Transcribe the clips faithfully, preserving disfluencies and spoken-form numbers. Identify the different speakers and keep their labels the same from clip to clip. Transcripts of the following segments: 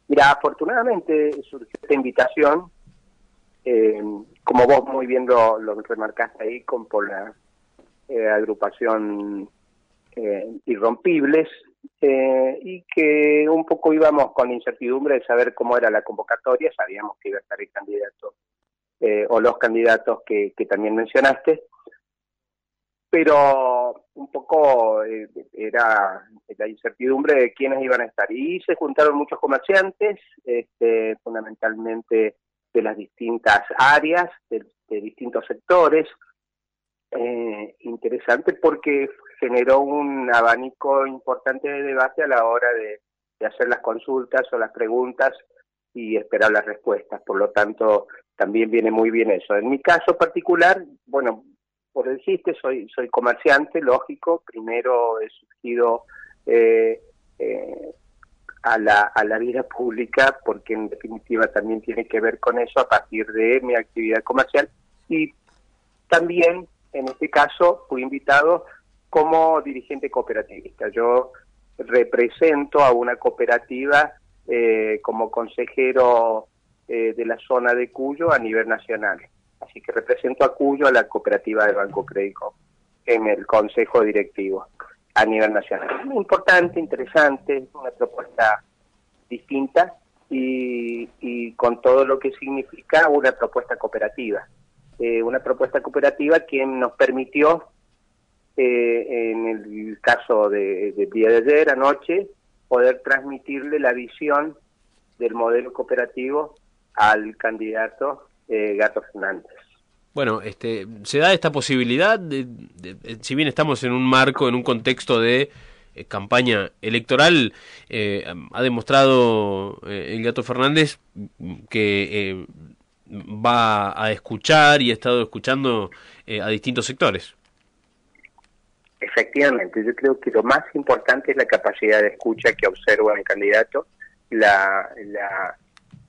Speaker 1: Mira, afortunadamente surgió esta invitación, eh, como vos muy bien lo, lo remarcaste ahí, con por la eh, agrupación eh, Irrompibles, eh, y que un poco íbamos con la incertidumbre de saber cómo era la convocatoria. Sabíamos que iba a estar el candidato, eh, o los candidatos que, que también mencionaste, pero un poco eh, era la incertidumbre de quiénes iban a estar. Y se juntaron muchos comerciantes, este, fundamentalmente de las distintas áreas, de, de distintos sectores. Eh, interesante porque generó un abanico importante de debate a la hora de, de hacer las consultas o las preguntas y esperar las respuestas. Por lo tanto, también viene muy bien eso. En mi caso particular, bueno, por decirte, soy soy comerciante, lógico. Primero he surgido eh, eh, a la a la vida pública, porque en definitiva también tiene que ver con eso a partir de mi actividad comercial, y también en este caso fui invitado como dirigente cooperativista. Yo represento a una cooperativa eh, como consejero eh, de la zona de Cuyo a nivel nacional. Así que represento a Cuyo, a la cooperativa de Banco Crédico, en el consejo directivo a nivel nacional. Muy importante, interesante, una propuesta distinta y, y con todo lo que significa una propuesta cooperativa. Eh, una propuesta cooperativa que nos permitió, eh, en el caso de, del día de ayer, anoche, poder transmitirle la visión del modelo cooperativo al candidato eh, Gato Fernández.
Speaker 2: Bueno, este, se da esta posibilidad, de, de, de, si bien estamos en un marco, en un contexto de eh, campaña electoral, eh, ha demostrado eh, el Gato Fernández que eh, va a escuchar y ha estado escuchando eh, a distintos sectores.
Speaker 1: Efectivamente, yo creo que lo más importante es la capacidad de escucha que observa el candidato, la, la,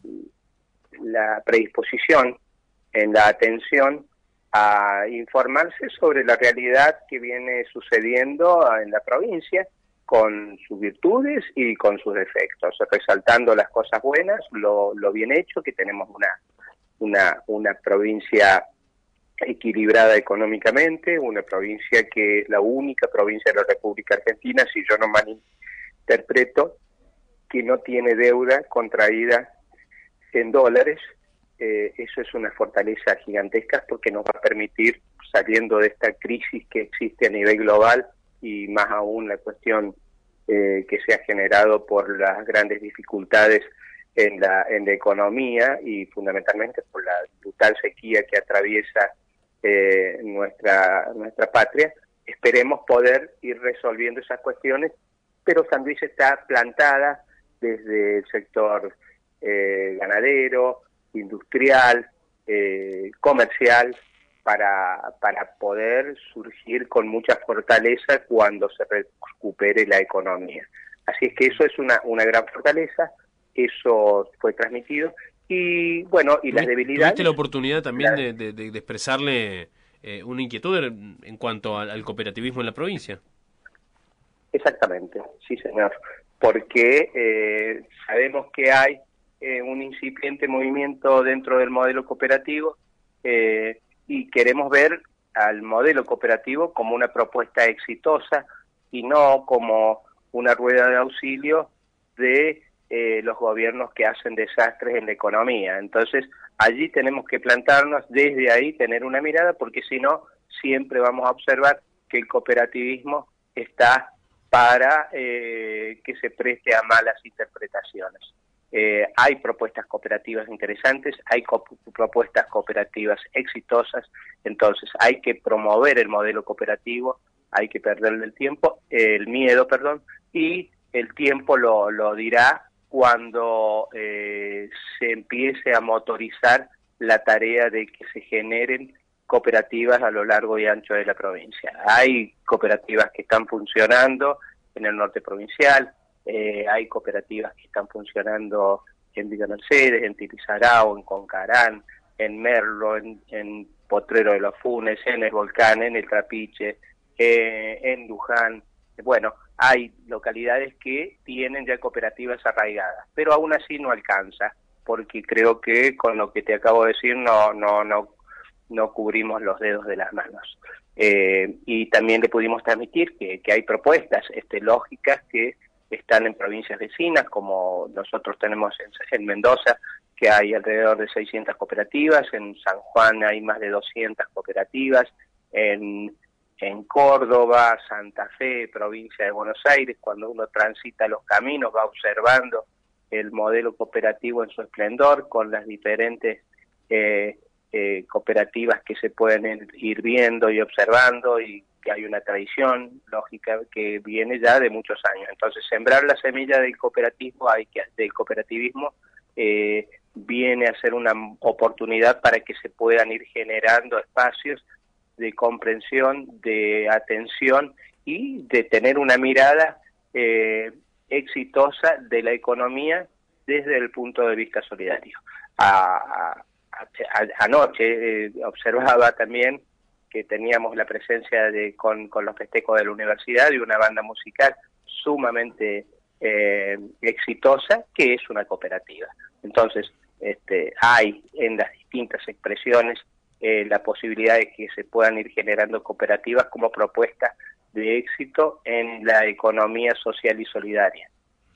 Speaker 1: la predisposición en la atención a informarse sobre la realidad que viene sucediendo en la provincia, con sus virtudes y con sus defectos, resaltando las cosas buenas, lo, lo bien hecho, que tenemos una, una, una provincia equilibrada económicamente, una provincia que es la única provincia de la República Argentina, si yo no malinterpreto, que no tiene deuda contraída en dólares. Eh, eso es una fortaleza gigantesca porque nos va a permitir, saliendo de esta crisis que existe a nivel global, y más aún la cuestión eh, que se ha generado por las grandes dificultades en la, en la economía y fundamentalmente por la brutal sequía que atraviesa eh, nuestra, nuestra patria, esperemos poder ir resolviendo esas cuestiones, pero San Luis está plantada desde el sector eh, ganadero, industrial, eh, comercial, para, para poder surgir con mucha fortaleza cuando se recupere la economía. Así es que eso es una, una gran fortaleza, eso fue transmitido, y bueno, y las debilidades...
Speaker 2: ¿Tuviste la oportunidad también la... de, de, de expresarle eh, una inquietud en, en cuanto al, al cooperativismo en la provincia?
Speaker 1: Exactamente, sí señor, porque eh, sabemos que hay eh, un incipiente movimiento dentro del modelo cooperativo, eh, y queremos ver al modelo cooperativo como una propuesta exitosa y no como una rueda de auxilio de eh, los gobiernos que hacen desastres en la economía. Entonces, allí tenemos que plantarnos, desde ahí tener una mirada, porque si no, siempre vamos a observar que el cooperativismo está para eh, que se preste a malas interpretaciones. Eh, hay propuestas cooperativas interesantes, hay co propuestas cooperativas exitosas, entonces hay que promover el modelo cooperativo, hay que perderle el tiempo, eh, el miedo, perdón, y el tiempo lo, lo dirá cuando eh, se empiece a motorizar la tarea de que se generen cooperativas a lo largo y ancho de la provincia. Hay cooperativas que están funcionando en el norte provincial, eh, hay cooperativas que están funcionando en Villa Mercedes, en Tibizarao, en Concarán, en Merlo, en, en Potrero de los Funes, en el Volcán, en el Trapiche, eh, en Luján. Bueno, hay localidades que tienen ya cooperativas arraigadas, pero aún así no alcanza, porque creo que con lo que te acabo de decir no, no, no, no cubrimos los dedos de las manos. Eh, y también le pudimos transmitir que, que hay propuestas este, lógicas que están en provincias vecinas, como nosotros tenemos en, en Mendoza, que hay alrededor de seiscientas cooperativas, en San Juan hay más de doscientas cooperativas, en, en Córdoba, Santa Fe, provincia de Buenos Aires, cuando uno transita los caminos va observando el modelo cooperativo en su esplendor, con las diferentes eh, eh, cooperativas que se pueden ir viendo y observando, y que hay una tradición lógica que viene ya de muchos años. Entonces, sembrar la semilla del cooperativismo, hay que, del cooperativismo eh, viene a ser una oportunidad para que se puedan ir generando espacios de comprensión, de atención y de tener una mirada eh, exitosa de la economía desde el punto de vista solidario. A, a, a, anoche eh, observaba también que teníamos la presencia de con, con los festejos de la universidad de una banda musical sumamente eh, exitosa, que es una cooperativa. Entonces, este, hay en las distintas expresiones eh, la posibilidad de que se puedan ir generando cooperativas como propuesta de éxito en la economía social y solidaria.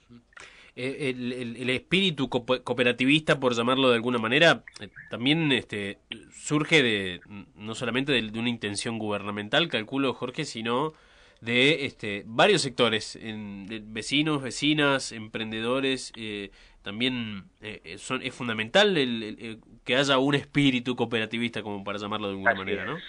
Speaker 2: El, el, el espíritu cooperativista, por llamarlo de alguna manera, también este, surge de no solamente de, de una intención gubernamental, calculo, Jorge, sino de este, varios sectores, en, de vecinos, vecinas, emprendedores. Eh, también eh, son, es fundamental el, el, el, que haya un espíritu cooperativista, como para llamarlo de alguna
Speaker 1: Así
Speaker 2: manera,
Speaker 1: es.
Speaker 2: ¿no?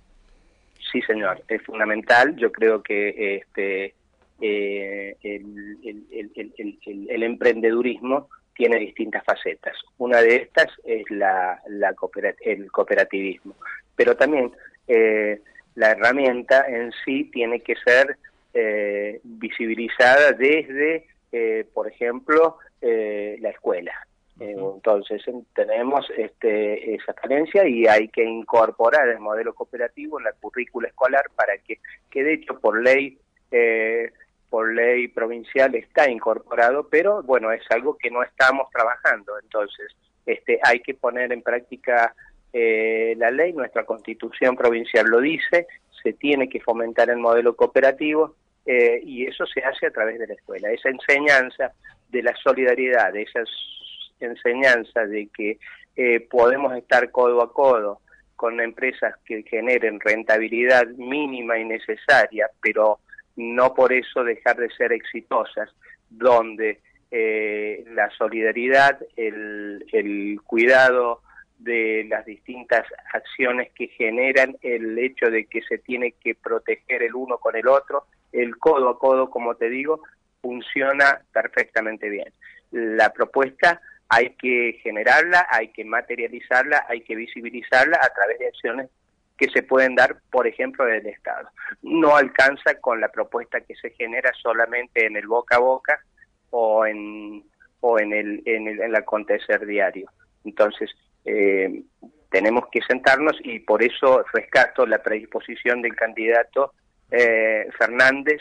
Speaker 1: Sí, señor, es fundamental. Yo creo que este eh, el, el, el, el, el, el emprendedurismo tiene distintas facetas. Una de estas es la, la cooperat el cooperativismo, pero también eh, la herramienta en sí tiene que ser eh, visibilizada desde, eh, por ejemplo, eh, la escuela. Eh, entonces tenemos este, esa carencia y hay que incorporar el modelo cooperativo en la currícula escolar para que, que de hecho por ley eh, por ley provincial está incorporado, pero bueno, es algo que no estamos trabajando. Entonces este, hay que poner en práctica eh, la ley, nuestra constitución provincial lo dice, se tiene que fomentar el modelo cooperativo eh, y eso se hace a través de la escuela. Esa enseñanza de la solidaridad, de esas enseñanza de que eh, podemos estar codo a codo con empresas que generen rentabilidad mínima y necesaria, pero no por eso dejar de ser exitosas, donde eh, la solidaridad, el, el cuidado de las distintas acciones que generan el hecho de que se tiene que proteger el uno con el otro, el codo a codo, como te digo, funciona perfectamente bien. La propuesta hay que generarla, hay que materializarla, hay que visibilizarla a través de acciones que se pueden dar, por ejemplo, desde el Estado. No alcanza con la propuesta que se genera solamente en el boca a boca o en o en el en el, en el acontecer diario. Entonces, eh, tenemos que sentarnos y por eso rescato la predisposición del candidato eh, Fernández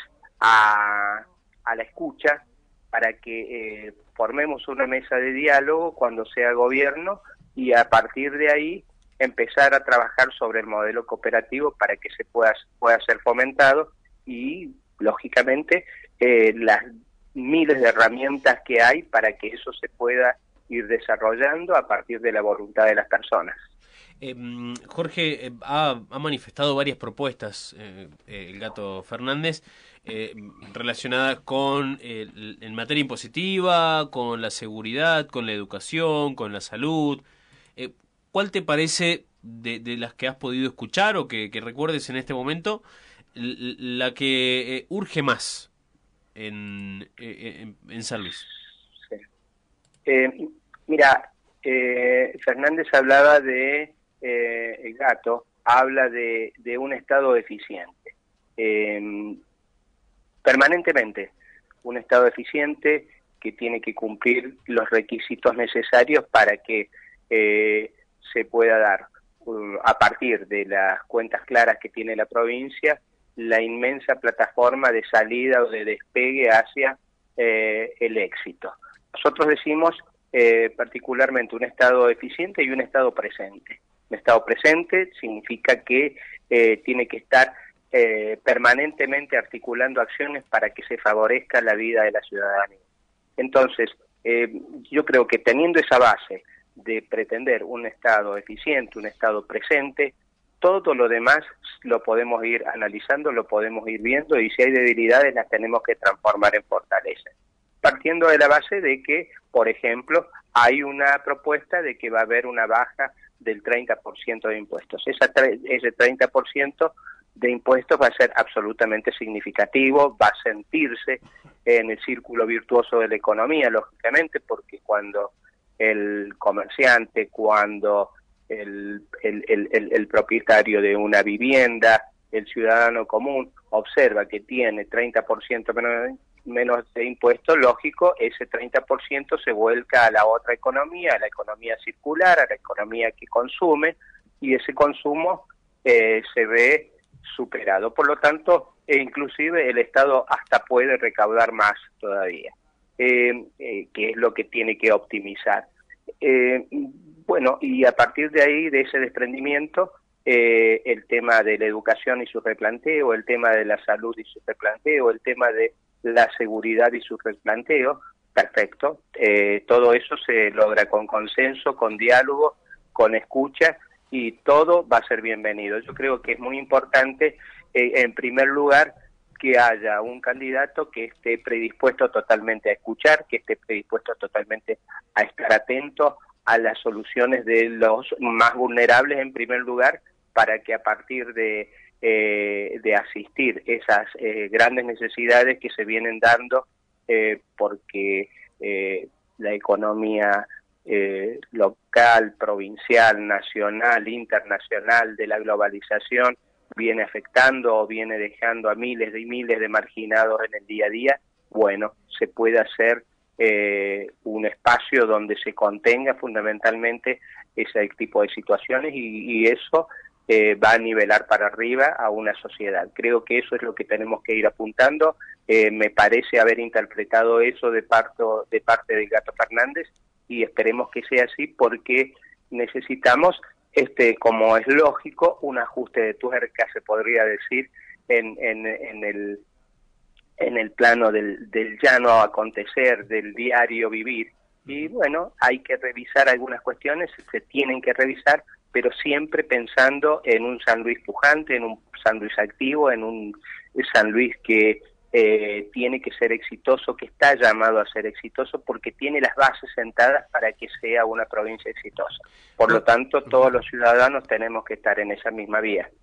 Speaker 1: a, a la escucha, para que eh, formemos una mesa de diálogo cuando sea gobierno y a partir de ahí empezar a trabajar sobre el modelo cooperativo para que se pueda, pueda ser fomentado y, lógicamente, eh, las miles de herramientas que hay para que eso se pueda ir desarrollando a partir de la voluntad de las personas.
Speaker 2: Eh, Jorge eh, ha, ha manifestado varias propuestas, eh, eh, el Gato Fernández, eh, relacionadas con, eh, en materia impositiva, con la seguridad, con la educación, con la salud. Eh, ¿Cuál te parece, de, de las que has podido escuchar o que, que recuerdes en este momento, la que eh, urge más en, en, en San Luis?
Speaker 1: Sí. Eh, mira, eh, Fernández hablaba de... Eh, el Gato habla de, de un Estado eficiente, eh, permanentemente, un Estado eficiente que tiene que cumplir los requisitos necesarios para que eh, se pueda dar, uh, a partir de las cuentas claras que tiene la provincia, la inmensa plataforma de salida o de despegue hacia eh, el éxito. Nosotros decimos eh, particularmente un Estado eficiente y un Estado presente. Un Estado presente significa que eh, tiene que estar eh, permanentemente articulando acciones para que se favorezca la vida de la ciudadanía. Entonces, eh, yo creo que teniendo esa base de pretender un Estado eficiente, un Estado presente, todo lo demás lo podemos ir analizando, lo podemos ir viendo, y si hay debilidades las tenemos que transformar en fortalezas. Partiendo de la base de que, por ejemplo, hay una propuesta de que va a haber una baja del treinta por ciento de impuestos. Esa, ese treinta por ciento de impuestos va a ser absolutamente significativo, va a sentirse en el círculo virtuoso de la economía, lógicamente, porque cuando el comerciante, cuando el, el, el, el propietario de una vivienda, el ciudadano común, observa que tiene treinta por ciento menos, menos de impuestos, lógico, ese treinta por ciento se vuelca a la otra economía, a la economía circular, a la economía que consume, y ese consumo eh, se ve superado. Por lo tanto, e inclusive el Estado hasta puede recaudar más todavía, eh, eh, que es lo que tiene que optimizar. Eh, bueno, y a partir de ahí, de ese desprendimiento, eh, el tema de la educación y su replanteo, el tema de la salud y su replanteo, el tema de la seguridad y su replanteo, perfecto. Eh, todo eso se logra con consenso, con diálogo, con escucha, y todo va a ser bienvenido. Yo creo que es muy importante, eh, en primer lugar, que haya un candidato que esté predispuesto totalmente a escuchar, que esté predispuesto totalmente a estar atento a las soluciones de los más vulnerables, en primer lugar, para que a partir de, eh, de asistir esas eh, grandes necesidades que se vienen dando, eh, porque eh, la economía eh, local, provincial, nacional, internacional, de la globalización, viene afectando o viene dejando a miles y miles de marginados en el día a día. Bueno, se puede hacer eh, un espacio donde se contenga fundamentalmente ese tipo de situaciones, y, y eso eh, va a nivelar para arriba a una sociedad. Creo que eso es lo que tenemos que ir apuntando. Eh, me parece haber interpretado eso de parte, de parte del Gato Fernández, y esperemos que sea así, porque necesitamos, este, como es lógico, un ajuste de tuerca, se podría decir, en, en, en el en el plano del, del llano acontecer, del diario vivir. Y bueno, hay que revisar algunas cuestiones, se tienen que revisar, pero siempre pensando en un San Luis pujante, en un San Luis activo, en un San Luis que eh, tiene que ser exitoso, que está llamado a ser exitoso, porque tiene las bases sentadas para que sea una provincia exitosa. Por lo tanto, todos los ciudadanos tenemos que estar en esa misma vía.